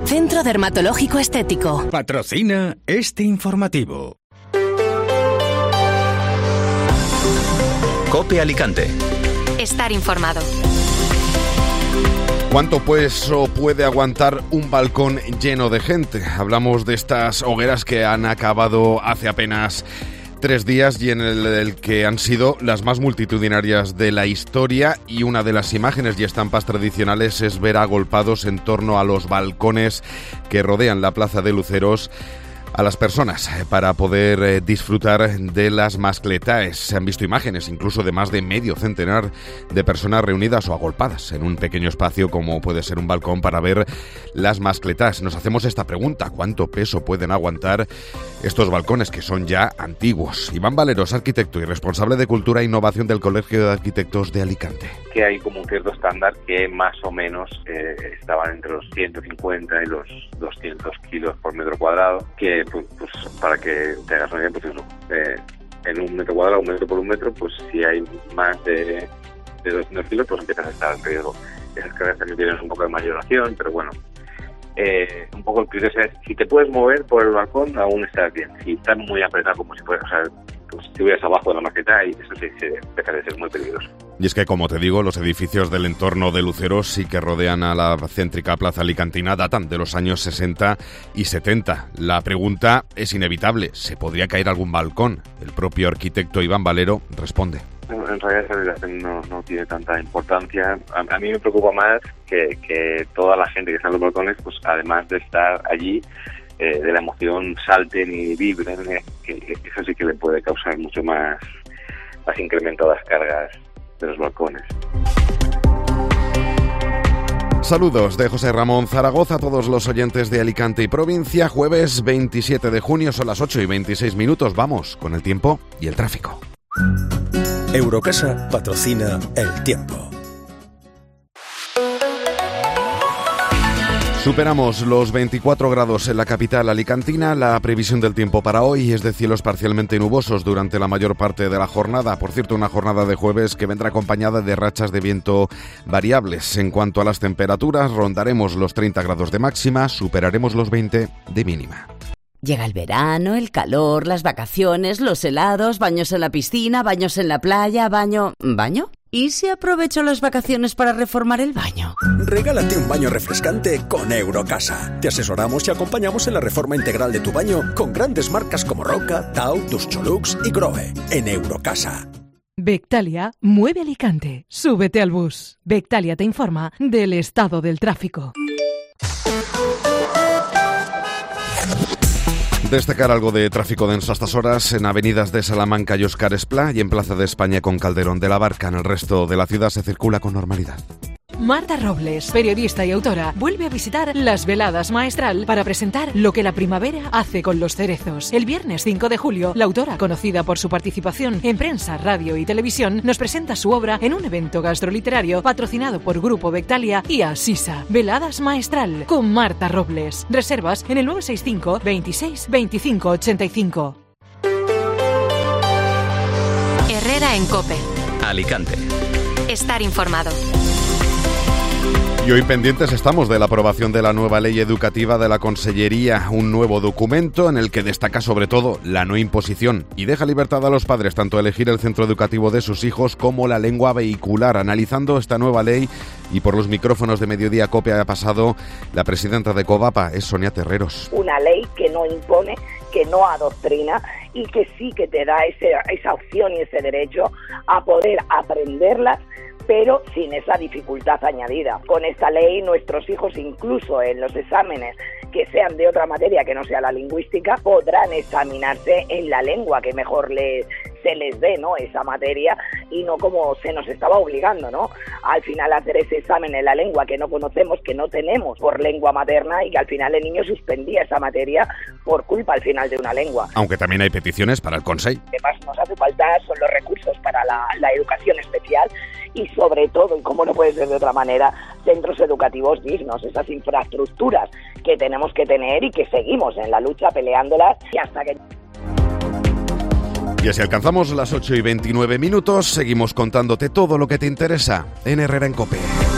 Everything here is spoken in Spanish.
Centro Dermatológico Estético. Patrocina este informativo. COPE Alicante. Estar informado. ¿Cuánto peso puede aguantar un balcón lleno de gente? Hablamos de estas hogueras que han acabado hace apenas 3 días y en el que han sido las más multitudinarias de la historia, y una de las imágenes y estampas tradicionales es ver agolpados en torno a los balcones que rodean la Plaza de Luceros a las personas para poder disfrutar de las mascletaes. Se han visto imágenes incluso de más de medio centenar de personas reunidas o agolpadas en un pequeño espacio como puede ser un balcón para ver las mascletaes. Nos hacemos esta pregunta: ¿cuánto peso pueden aguantar estos balcones que son ya antiguos? Iván Valeros, arquitecto y responsable de Cultura e Innovación del Colegio de Arquitectos de Alicante. Que hay como un cierto estándar que más o menos estaban entre los 150 y los 200 kilos por metro cuadrado, que pues para que te hagas una idea, pues eso, en un metro cuadrado, un metro por un metro, pues si hay más de 200 kilos, pues empiezas a estar en riesgo. Esas cargas también tienen un poco de mayoración, pero bueno, un poco el criterio es, si te puedes mover por el balcón, aún estás bien. Si estás muy apretado, como si fueras, o sea, pues si estuvieras abajo de la maqueta, y eso sí deja de ser muy peligroso. Y es que, como te digo, los edificios del entorno de Luceros y que rodean a la céntrica plaza alicantina datan de los años 60 y 70. La pregunta es inevitable: ¿se podría caer algún balcón? El propio arquitecto Iván Valero responde. En realidad esa no tiene tanta importancia. A mí me preocupa más que toda la gente que está en los balcones, pues además de estar allí, de la emoción salten y vibren, que eso sí que le puede causar mucho más incremento a las cargas de los balcones. Saludos de José Ramón Zaragoza a todos los oyentes de Alicante y provincia. Jueves 27 de junio, son las 8:26. Vamos con el tiempo y el tráfico. Eurocasa patrocina el tiempo. Superamos los 24 grados en la capital alicantina. La previsión del tiempo para hoy es de cielos parcialmente nubosos durante la mayor parte de la jornada. Por cierto, una jornada de jueves que vendrá acompañada de rachas de viento variables. En cuanto a las temperaturas, rondaremos los 30 grados de máxima, superaremos los 20 de mínima. Llega el verano, el calor, las vacaciones, los helados, baños en la piscina, baños en la playa, ¿Baño? ¿Y si aprovecho las vacaciones para reformar el baño? Regálate un baño refrescante con Eurocasa. Te asesoramos y acompañamos en la reforma integral de tu baño con grandes marcas como Roca, Tau, Duscholux y Grohe. En Eurocasa. Bectalia mueve Alicante. Súbete al bus. Bectalia te informa del estado del tráfico. Destacar algo de tráfico denso a estas horas en avenidas de Salamanca y Óscar Esplá y en Plaza de España con Calderón de la Barca. En el resto de la ciudad se circula con normalidad. Marta Robles, periodista y autora, vuelve a visitar Las Veladas Maestral para presentar lo que la primavera hace con los cerezos. El viernes 5 de julio, la autora, conocida por su participación en prensa, radio y televisión, nos presenta su obra en un evento gastroliterario patrocinado por Grupo Bectalia y Asisa. Veladas Maestral con Marta Robles. Reservas en el 965 26 25 85. Herrera en COPE. Alicante. Estar informado. Y hoy pendientes estamos de la aprobación de la nueva ley educativa de la Consellería, un nuevo documento en el que destaca sobre todo la no imposición y deja libertad a los padres tanto a elegir el centro educativo de sus hijos como la lengua vehicular. Analizando esta nueva ley y por los micrófonos de Mediodía COPE ha pasado la presidenta de COVAPA, es Sonia Terreros. Una ley que no impone, que no adoctrina y que sí que te da esa opción y ese derecho a poder aprenderlas, pero sin esa dificultad añadida. Con esta ley, nuestros hijos, incluso en los exámenes que sean de otra materia que no sea la lingüística, podrán examinarse en la lengua que mejor se les dé, ¿no?, esa materia, y no como se nos estaba obligando, ¿no?, al final hacer ese examen en la lengua que no conocemos, que no tenemos por lengua materna, y que al final el niño suspendía esa materia por culpa al final de una lengua. Aunque también hay peticiones para el Consejo. Además nos hace falta son los recursos para la educación especial y sobre todo, y como no puede ser de otra manera, centros educativos dignos, esas infraestructuras que tenemos que tener y que seguimos en la lucha peleándolas y hasta que... Y así alcanzamos las 8:29, seguimos contándote todo lo que te interesa en Herrera en COPE.